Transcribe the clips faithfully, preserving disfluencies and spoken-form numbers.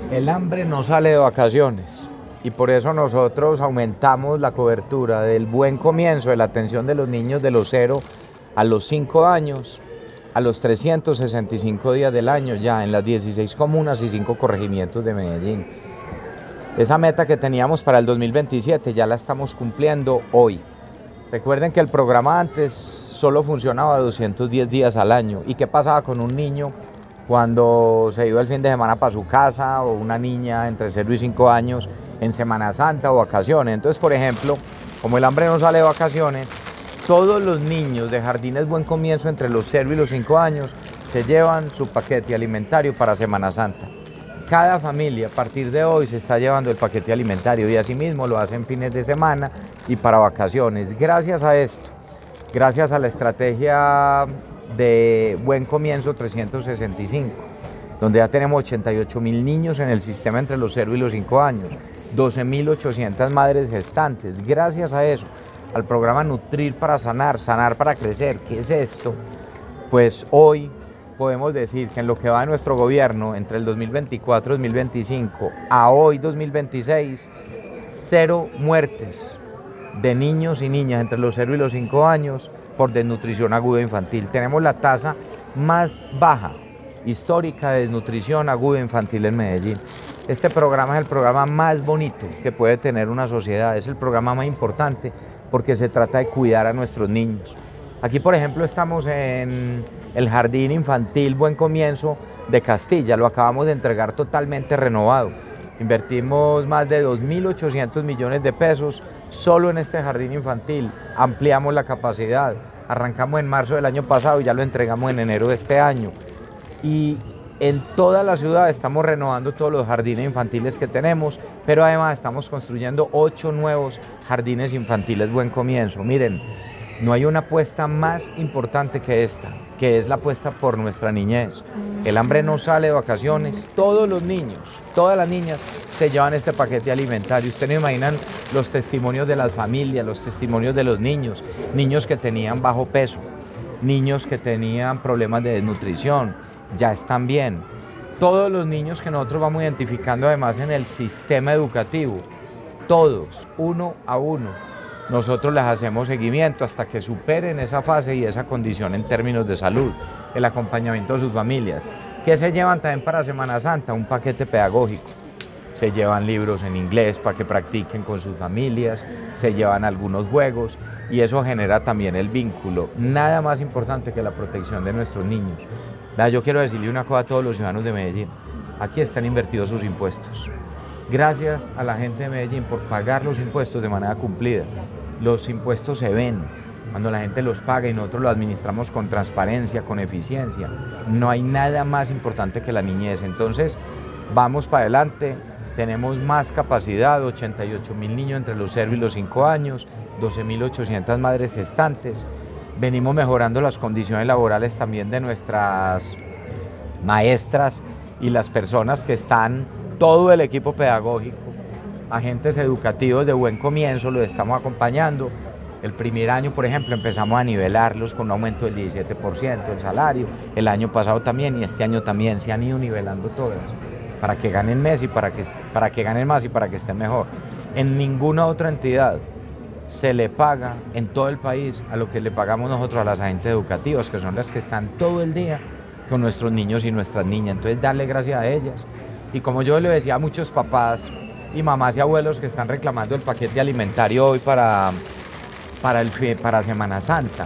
El hambre no sale de vacaciones y por eso nosotros aumentamos la cobertura del buen comienzo de la atención de los niños de los cero a los cinco años, a los trescientos sesenta y cinco días del año ya en las dieciséis comunas y cinco corregimientos de Medellín. Esa meta que teníamos para el dos mil veintisiete ya la estamos cumpliendo hoy. Recuerden que el programa antes solo funcionaba doscientos diez días al año. ¿Y qué pasaba con un niño cuando se iba el fin de semana para su casa, o una niña entre cero y cinco años en Semana Santa o vacaciones? Entonces, por ejemplo, como el hambre no sale de vacaciones, todos los niños de Jardines Buen Comienzo entre los cero y los cinco años se llevan su paquete alimentario para Semana Santa. Cada familia a partir de hoy se está llevando el paquete alimentario y asimismo lo hacen fines de semana y para vacaciones. Gracias a esto, gracias a la estrategia de Buen Comienzo trescientos sesenta y cinco, donde ya tenemos ochenta y ocho mil niños en el sistema entre los cero y los cinco años, doce mil ochocientas madres gestantes. Gracias a eso, al programa Nutrir para Sanar, Sanar para Crecer, ¿qué es esto? Pues hoy podemos decir que en lo que va de nuestro gobierno, entre el dos mil veinticuatro y dos mil veinticinco a hoy dos mil veintiséis, cero muertes de niños y niñas entre los cero y los cinco años por desnutrición aguda infantil. Tenemos la tasa más baja histórica de desnutrición aguda infantil en Medellín. Este programa es el programa más bonito que puede tener una sociedad, es el programa más importante porque se trata de cuidar a nuestros niños. Aquí, por ejemplo, estamos en el Jardín Infantil Buen Comienzo de Castilla, lo acabamos de entregar totalmente renovado. Invertimos más de dos mil ochocientos millones de pesos solo en este jardín infantil, ampliamos la capacidad, arrancamos en marzo del año pasado y ya lo entregamos en enero de este año. Y en toda la ciudad estamos renovando todos los jardines infantiles que tenemos, pero además estamos construyendo ocho nuevos jardines infantiles Buen Comienzo. Miren, no hay una apuesta más importante que esta, que es la apuesta por nuestra niñez. El hambre no sale de vacaciones, todos los niños, todas las niñas se llevan este paquete alimentario. Ustedes no imaginan los testimonios de las familias, los testimonios de los niños, niños que tenían bajo peso, niños que tenían problemas de desnutrición, ya están bien. Todos los niños que nosotros vamos identificando además en el sistema educativo, todos, uno a uno, nosotros les hacemos seguimiento hasta que superen esa fase y esa condición en términos de salud, el acompañamiento de sus familias. ¿Qué se llevan también para Semana Santa? Un paquete pedagógico. Se llevan libros en inglés para que practiquen con sus familias, se llevan algunos juegos y eso genera también el vínculo. Nada más importante que la protección de nuestros niños. Yo quiero decirle una cosa a todos los ciudadanos de Medellín. Aquí están invertidos sus impuestos. Gracias a la gente de Medellín por pagar los impuestos de manera cumplida. Los impuestos se ven cuando la gente los paga y nosotros los administramos con transparencia, con eficiencia. No hay nada más importante que la niñez. Entonces, vamos para adelante. Tenemos más capacidad, ochenta y ocho mil niños entre los cero y los cinco años, doce mil ochocientas madres gestantes. Venimos mejorando las condiciones laborales también de nuestras maestras y las personas que están, todo el equipo pedagógico, agentes educativos de Buen Comienzo, los estamos acompañando. El primer año, por ejemplo, empezamos a nivelarlos con un aumento del diecisiete por ciento del salario, el año pasado también y este año también se han ido nivelando todas, para que ganen más y para que, para que ganen más y para que estén mejor. En ninguna otra entidad se le paga en todo el país a lo que le pagamos nosotros a las agentes educativas, que son las que están todo el día con nuestros niños y nuestras niñas. Entonces, darle gracias a ellas. Y como yo le decía a muchos papás y mamás y abuelos que están reclamando el paquete alimentario hoy para, para, el, para Semana Santa,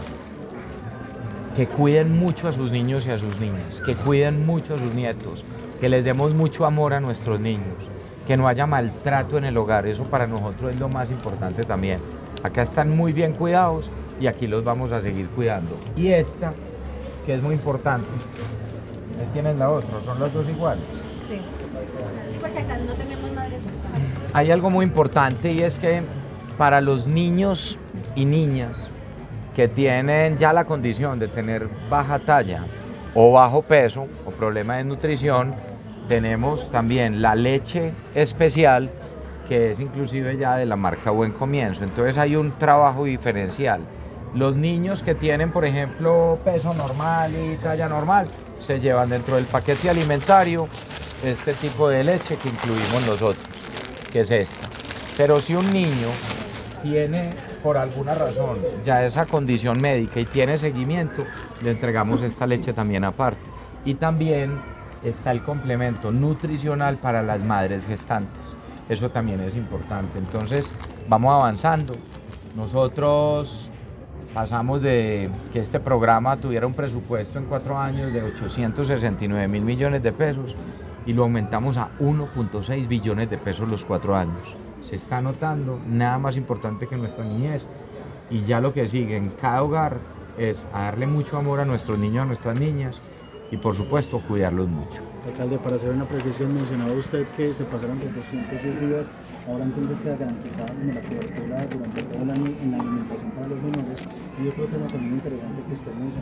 que cuiden mucho a sus niños y a sus niñas, que cuiden mucho a sus nietos, que les demos mucho amor a nuestros niños, que no haya maltrato en el hogar. Eso para nosotros es lo más importante también. Acá están muy bien cuidados y aquí los vamos a seguir cuidando. Y esta, que es muy importante, ahí tienes la otra, son los dos iguales. Sí, porque acá no tenemos madres. Hay algo muy importante y es que para los niños y niñas que tienen ya la condición de tener baja talla o bajo peso o problema de nutrición, tenemos también la leche especial, que es inclusive ya de la marca Buen Comienzo. Entonces hay un trabajo diferencial. Los niños que tienen, por ejemplo, peso normal y talla normal, se llevan dentro del paquete alimentario este tipo de leche que incluimos nosotros, que es esta. Pero si un niño tiene por alguna razón ya esa condición médica y tiene seguimiento, le entregamos esta leche también aparte. Y también está el complemento nutricional para las madres gestantes. Eso también es importante. Entonces vamos avanzando. Nosotros pasamos de que este programa tuviera un presupuesto en cuatro años de ochocientos sesenta y nueve mil millones de pesos y lo aumentamos a uno punto seis billones de pesos los cuatro años. Se está notando, nada más importante que nuestra niñez, y ya lo que sigue en cada hogar es a darle mucho amor a nuestros niños, a nuestras niñas, y por supuesto cuidarlos mucho. Alcalde, para hacer una precisión, mencionaba usted que se pasaron de doscientos diez días, ahora entonces queda garantizada como la cobertura durante todo el año en la alimentación para los menores, y yo creo que es lo también interesante que usted menciona.